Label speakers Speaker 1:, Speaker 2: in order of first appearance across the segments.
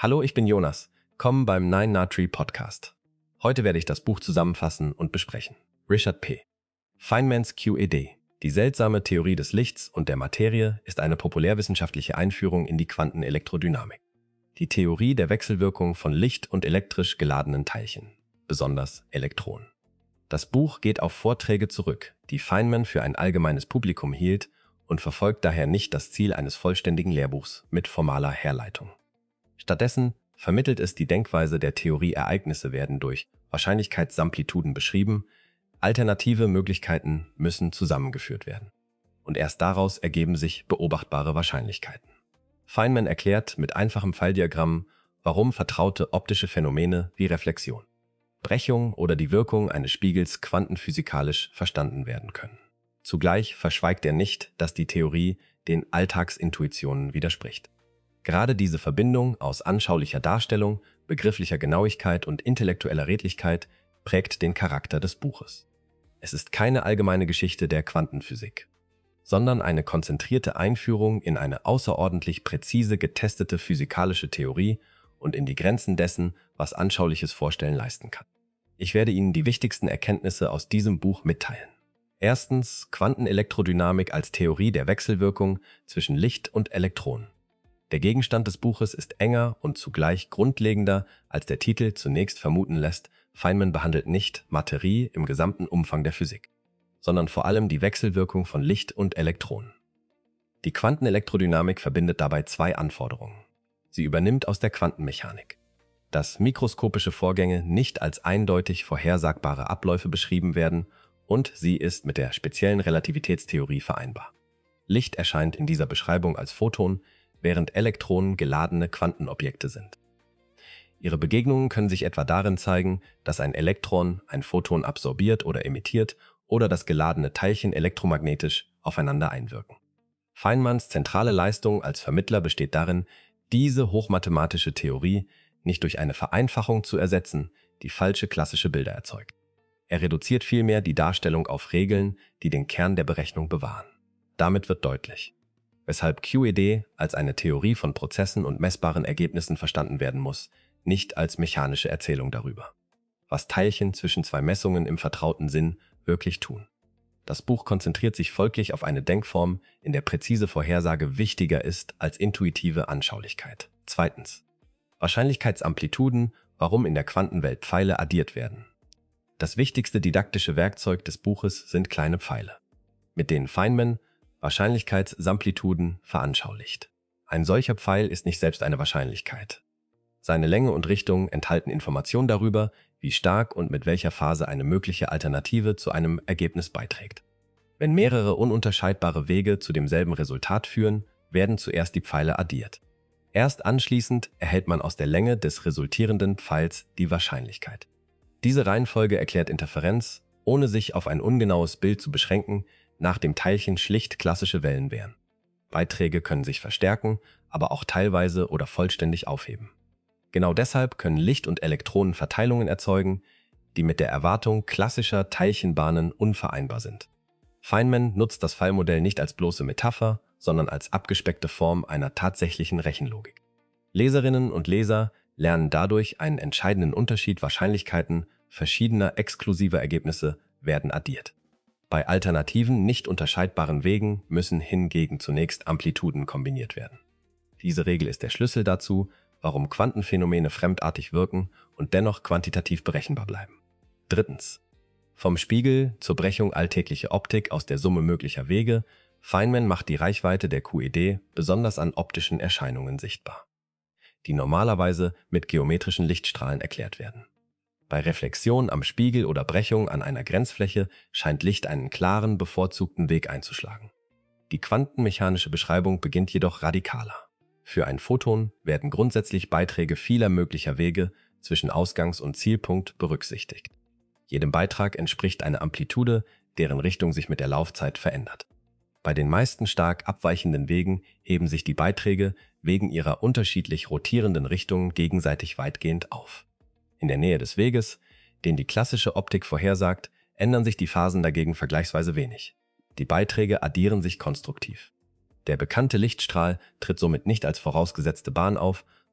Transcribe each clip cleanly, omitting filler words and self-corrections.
Speaker 1: Hallo, ich bin Jonas. Komm beim Nine Natri Podcast. Heute werde ich das Buch zusammenfassen und besprechen. Richard P. Feynmans QED. Die seltsame Theorie des Lichts und der Materie ist eine populärwissenschaftliche Einführung in die Quantenelektrodynamik. Die Theorie der Wechselwirkung von Licht und elektrisch geladenen Teilchen, besonders Elektronen. Das Buch geht auf Vorträge zurück, die Feynman für ein allgemeines Publikum hielt und verfolgt daher nicht das Ziel eines vollständigen Lehrbuchs mit formaler Herleitung. Stattdessen vermittelt es die Denkweise der Theorie, Ereignisse werden durch Wahrscheinlichkeitsamplituden beschrieben, alternative Möglichkeiten müssen zusammengeführt werden. Und erst daraus ergeben sich beobachtbare Wahrscheinlichkeiten. Feynman erklärt mit einfachem Pfeildiagramm, warum vertraute optische Phänomene wie Reflexion, Brechung oder die Wirkung eines Spiegels quantenphysikalisch verstanden werden können. Zugleich verschweigt er nicht, dass die Theorie den Alltagsintuitionen widerspricht. Gerade diese Verbindung aus anschaulicher Darstellung, begrifflicher Genauigkeit und intellektueller Redlichkeit prägt den Charakter des Buches. Es ist keine allgemeine Geschichte der Quantenphysik, sondern eine konzentrierte Einführung in eine außerordentlich präzise getestete physikalische Theorie und in die Grenzen dessen, was anschauliches Vorstellen leisten kann. Ich werde Ihnen die wichtigsten Erkenntnisse aus diesem Buch mitteilen. Erstens, Quantenelektrodynamik als Theorie der Wechselwirkung zwischen Licht und Elektronen. Der Gegenstand des Buches ist enger und zugleich grundlegender, als der Titel zunächst vermuten lässt. Feynman behandelt nicht Materie im gesamten Umfang der Physik, sondern vor allem die Wechselwirkung von Licht und Elektronen. Die Quantenelektrodynamik verbindet dabei zwei Anforderungen. Sie übernimmt aus der Quantenmechanik, dass mikroskopische Vorgänge nicht als eindeutig vorhersagbare Abläufe beschrieben werden, und sie ist mit der speziellen Relativitätstheorie vereinbar. Licht erscheint in dieser Beschreibung als Photon, während Elektronen geladene Quantenobjekte sind. Ihre Begegnungen können sich etwa darin zeigen, dass ein Elektron ein Photon absorbiert oder emittiert oder dass geladene Teilchen elektromagnetisch aufeinander einwirken. Feynmans zentrale Leistung als Vermittler besteht darin, diese hochmathematische Theorie nicht durch eine Vereinfachung zu ersetzen, die falsche klassische Bilder erzeugt. Er reduziert vielmehr die Darstellung auf Regeln, die den Kern der Berechnung bewahren. Damit wird deutlich, weshalb QED als eine Theorie von Prozessen und messbaren Ergebnissen verstanden werden muss, nicht als mechanische Erzählung darüber, was Teilchen zwischen zwei Messungen im vertrauten Sinn wirklich tun. Das Buch konzentriert sich folglich auf eine Denkform, in der präzise Vorhersage wichtiger ist als intuitive Anschaulichkeit. Zweitens, Wahrscheinlichkeitsamplituden, warum in der Quantenwelt Pfeile addiert werden. Das wichtigste didaktische Werkzeug des Buches sind kleine Pfeile, mit denen Feynman Wahrscheinlichkeitsamplituden veranschaulicht. Ein solcher Pfeil ist nicht selbst eine Wahrscheinlichkeit. Seine Länge und Richtung enthalten Informationen darüber, wie stark und mit welcher Phase eine mögliche Alternative zu einem Ergebnis beiträgt. Wenn mehrere ununterscheidbare Wege zu demselben Resultat führen, werden zuerst die Pfeile addiert. Erst anschließend erhält man aus der Länge des resultierenden Pfeils die Wahrscheinlichkeit. Diese Reihenfolge erklärt Interferenz, ohne sich auf ein ungenaues Bild zu beschränken, nach dem Teilchen schlicht klassische Wellen wären. Beiträge können sich verstärken, aber auch teilweise oder vollständig aufheben. Genau deshalb können Licht und Elektronen Verteilungen erzeugen, die mit der Erwartung klassischer Teilchenbahnen unvereinbar sind. Feynman nutzt das Pfeilmodell nicht als bloße Metapher, sondern als abgespeckte Form einer tatsächlichen Rechenlogik. Leserinnen und Leser lernen dadurch einen entscheidenden Unterschied: Wahrscheinlichkeiten verschiedener exklusiver Ergebnisse werden addiert. Bei alternativen, nicht unterscheidbaren Wegen müssen hingegen zunächst Amplituden kombiniert werden. Diese Regel ist der Schlüssel dazu, warum Quantenphänomene fremdartig wirken und dennoch quantitativ berechenbar bleiben. Drittens. Vom Spiegel zur Brechung alltägliche Optik aus der Summe möglicher Wege. Feynman macht die Reichweite der QED besonders an optischen Erscheinungen sichtbar, die normalerweise mit geometrischen Lichtstrahlen erklärt werden. Bei Reflexion am Spiegel oder Brechung an einer Grenzfläche scheint Licht einen klaren, bevorzugten Weg einzuschlagen. Die quantenmechanische Beschreibung beginnt jedoch radikaler. Für ein Photon werden grundsätzlich Beiträge vieler möglicher Wege zwischen Ausgangs- und Zielpunkt berücksichtigt. Jedem Beitrag entspricht eine Amplitude, deren Richtung sich mit der Laufzeit verändert. Bei den meisten stark abweichenden Wegen heben sich die Beiträge wegen ihrer unterschiedlich rotierenden Richtungen gegenseitig weitgehend auf. In der Nähe des Weges, den die klassische Optik vorhersagt, ändern sich die Phasen dagegen vergleichsweise wenig. Die Beiträge addieren sich konstruktiv. Der bekannte Lichtstrahl tritt somit nicht als vorausgesetzte Bahn auf,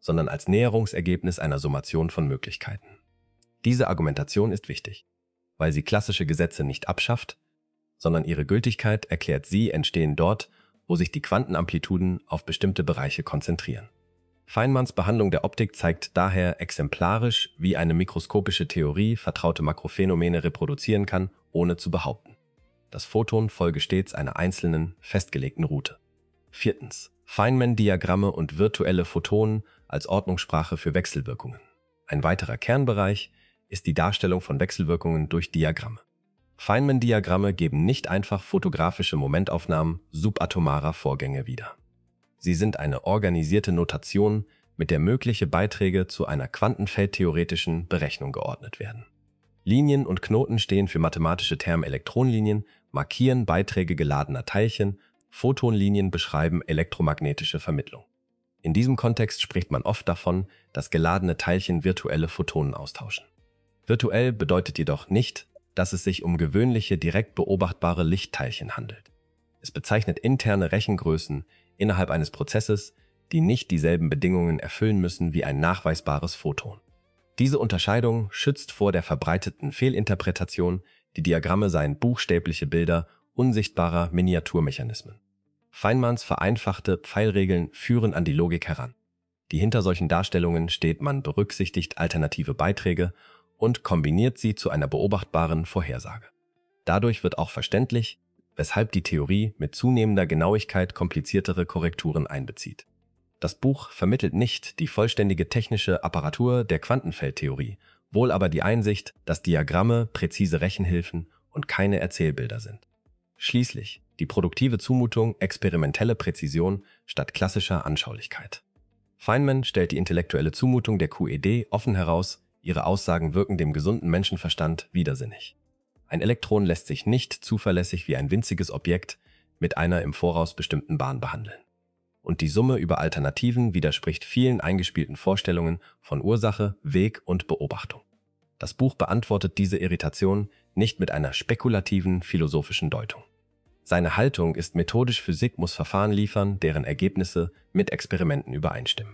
Speaker 1: sondern als Näherungsergebnis einer Summation von Möglichkeiten. Diese Argumentation ist wichtig, weil sie klassische Gesetze nicht abschafft, sondern ihre Gültigkeit erklärt. Sie entstehen dort, wo sich die Quantenamplituden auf bestimmte Bereiche konzentrieren. Feynmans Behandlung der Optik zeigt daher exemplarisch, wie eine mikroskopische Theorie vertraute Makrophänomene reproduzieren kann, ohne zu behaupten. Das Photon folge stets einer einzelnen, festgelegten Route. 4. Feynman-Diagramme und virtuelle Photonen als Ordnungssprache für Wechselwirkungen. Ein weiterer Kernbereich ist die Darstellung von Wechselwirkungen durch Diagramme. Feynman-Diagramme geben nicht einfach fotografische Momentaufnahmen subatomarer Vorgänge wieder. Sie sind eine organisierte Notation, mit der mögliche Beiträge zu einer quantenfeldtheoretischen Berechnung geordnet werden. Linien und Knoten stehen für mathematische Terme. Elektronenlinien markieren Beiträge geladener Teilchen, Photonlinien beschreiben elektromagnetische Vermittlung. In diesem Kontext spricht man oft davon, dass geladene Teilchen virtuelle Photonen austauschen. Virtuell bedeutet jedoch nicht, dass es sich um gewöhnliche, direkt beobachtbare Lichtteilchen handelt. Es bezeichnet interne Rechengrößen innerhalb eines Prozesses, die nicht dieselben Bedingungen erfüllen müssen wie ein nachweisbares Photon. Diese Unterscheidung schützt vor der verbreiteten Fehlinterpretation, die Diagramme seien buchstäbliche Bilder unsichtbarer Miniaturmechanismen. Feynmans vereinfachte Pfeilregeln führen an die Logik heran. Die hinter solchen Darstellungen steht, man berücksichtigt alternative Beiträge und kombiniert sie zu einer beobachtbaren Vorhersage. Dadurch wird auch verständlich, weshalb die Theorie mit zunehmender Genauigkeit kompliziertere Korrekturen einbezieht. Das Buch vermittelt nicht die vollständige technische Apparatur der Quantenfeldtheorie, wohl aber die Einsicht, dass Diagramme präzise Rechenhilfen und keine Erzählbilder sind. Schließlich die produktive Zumutung experimentelle Präzision statt klassischer Anschaulichkeit. Feynman stellt die intellektuelle Zumutung der QED offen heraus, ihre Aussagen wirken dem gesunden Menschenverstand widersinnig. Ein Elektron lässt sich nicht zuverlässig wie ein winziges Objekt mit einer im Voraus bestimmten Bahn behandeln. Und die Summe über Alternativen widerspricht vielen eingespielten Vorstellungen von Ursache, Weg und Beobachtung. Das Buch beantwortet diese Irritation nicht mit einer spekulativen philosophischen Deutung. Seine Haltung ist methodisch, Physik muss Verfahren liefern, deren Ergebnisse mit Experimenten übereinstimmen.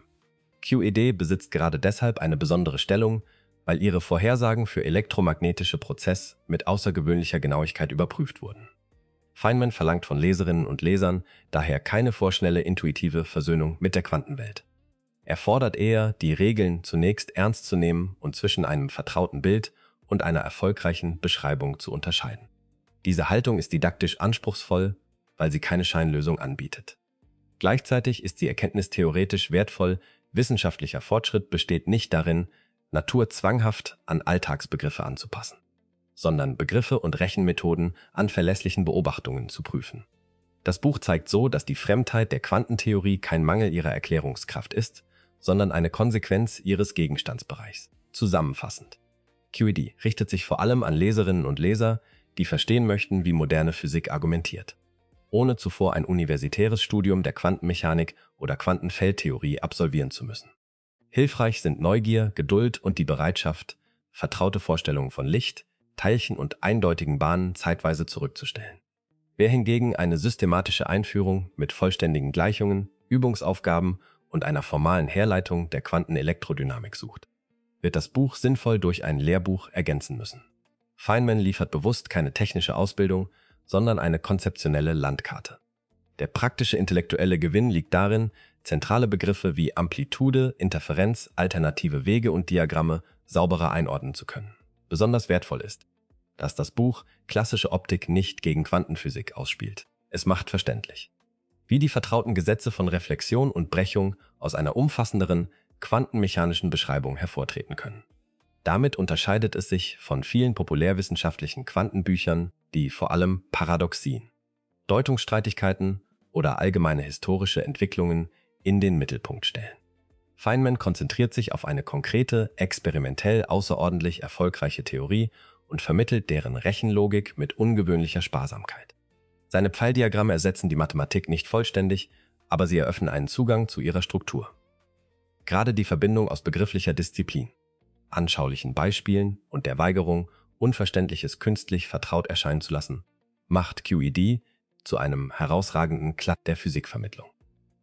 Speaker 1: QED besitzt gerade deshalb eine besondere Stellung, weil ihre Vorhersagen für elektromagnetische Prozesse mit außergewöhnlicher Genauigkeit überprüft wurden. Feynman verlangt von Leserinnen und Lesern daher keine vorschnelle intuitive Versöhnung mit der Quantenwelt. Er fordert eher, die Regeln zunächst ernst zu nehmen und zwischen einem vertrauten Bild und einer erfolgreichen Beschreibung zu unterscheiden. Diese Haltung ist didaktisch anspruchsvoll, weil sie keine Scheinlösung anbietet. Gleichzeitig ist sie erkenntnistheoretisch wertvoll. Wissenschaftlicher Fortschritt besteht nicht darin, Natur zwanghaft an Alltagsbegriffe anzupassen, sondern Begriffe und Rechenmethoden an verlässlichen Beobachtungen zu prüfen. Das Buch zeigt so, dass die Fremdheit der Quantentheorie kein Mangel ihrer Erklärungskraft ist, sondern eine Konsequenz ihres Gegenstandsbereichs. Zusammenfassend: QED richtet sich vor allem an Leserinnen und Leser, die verstehen möchten, wie moderne Physik argumentiert, ohne zuvor ein universitäres Studium der Quantenmechanik oder Quantenfeldtheorie absolvieren zu müssen. Hilfreich sind Neugier, Geduld und die Bereitschaft, vertraute Vorstellungen von Licht, Teilchen und eindeutigen Bahnen zeitweise zurückzustellen. Wer hingegen eine systematische Einführung mit vollständigen Gleichungen, Übungsaufgaben und einer formalen Herleitung der Quantenelektrodynamik sucht, wird das Buch sinnvoll durch ein Lehrbuch ergänzen müssen. Feynman liefert bewusst keine technische Ausbildung, sondern eine konzeptionelle Landkarte. Der praktische intellektuelle Gewinn liegt darin, zentrale Begriffe wie Amplitude, Interferenz, alternative Wege und Diagramme sauberer einordnen zu können. Besonders wertvoll ist, dass das Buch klassische Optik nicht gegen Quantenphysik ausspielt. Es macht verständlich, wie die vertrauten Gesetze von Reflexion und Brechung aus einer umfassenderen quantenmechanischen Beschreibung hervortreten können. Damit unterscheidet es sich von vielen populärwissenschaftlichen Quantenbüchern, die vor allem Paradoxien, Deutungsstreitigkeiten oder allgemeine historische Entwicklungen in den Mittelpunkt stellen. Feynman konzentriert sich auf eine konkrete, experimentell außerordentlich erfolgreiche Theorie und vermittelt deren Rechenlogik mit ungewöhnlicher Sparsamkeit. Seine Pfeildiagramme ersetzen die Mathematik nicht vollständig, aber sie eröffnen einen Zugang zu ihrer Struktur. Gerade die Verbindung aus begrifflicher Disziplin, anschaulichen Beispielen und der Weigerung, Unverständliches künstlich vertraut erscheinen zu lassen, macht QED zu einem herausragenden Klad der Physikvermittlung.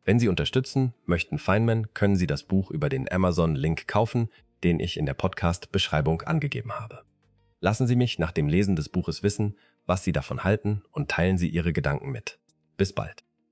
Speaker 1: Wenn Sie unterstützen möchten Feynman, können Sie das Buch über den Amazon-Link kaufen, den ich in der Podcast-Beschreibung angegeben habe. Lassen Sie mich nach dem Lesen des Buches wissen, was Sie davon halten und teilen Sie Ihre Gedanken mit. Bis bald.